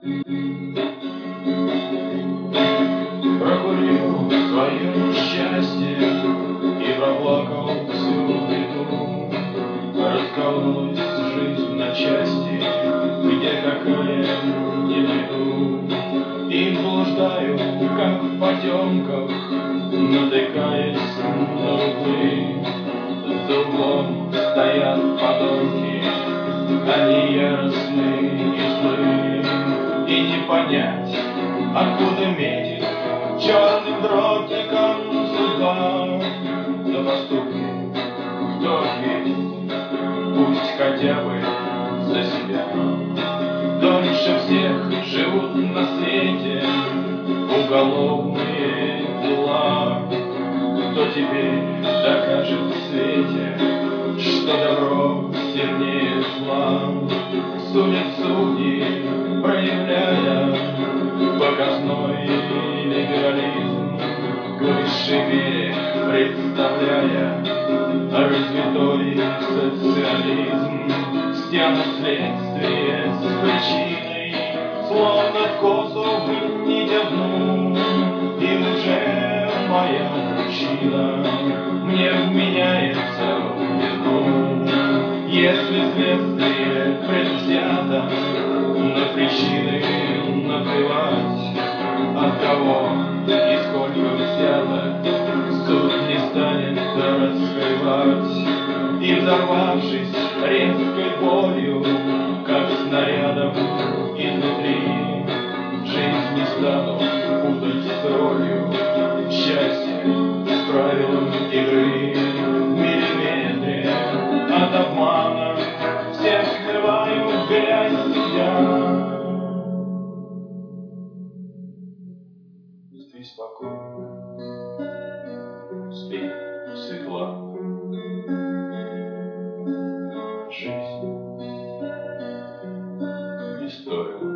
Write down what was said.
Прокурил свое счастье и проплакал всю беду. Раскололась жизнь на части, где какая не найду. И блуждаю, как в потемках, натыкаясь на углы. За углом стоят подонки, они яростны и злы. И не понять, откуда метит черным дротиком судьба. За поступки кто ответит? Пусть хотя бы за себя. Дольше всех живут на свете уголовные дела. Кто теперь докажет в свете, что добро сильнее зла? Судят судьи, проявляя показной либерализм, к высшей мере представляя развитой социализм. Стянут следствие с причиной, словно косу нить одну, и уже моя причина мне вменяется в вину. Если следствие предвзято, на причины наплевать, от кого и сколько взято, суд не станет раскрывать. И взорвавшись резкой болью, как снарядом изнутри, жизнь не стану путать с ролью. Счастье с правилом игры, в миллиметре от обмана все смываю в грязь я. Спи спокойно, спи светла. Жизнь не стоила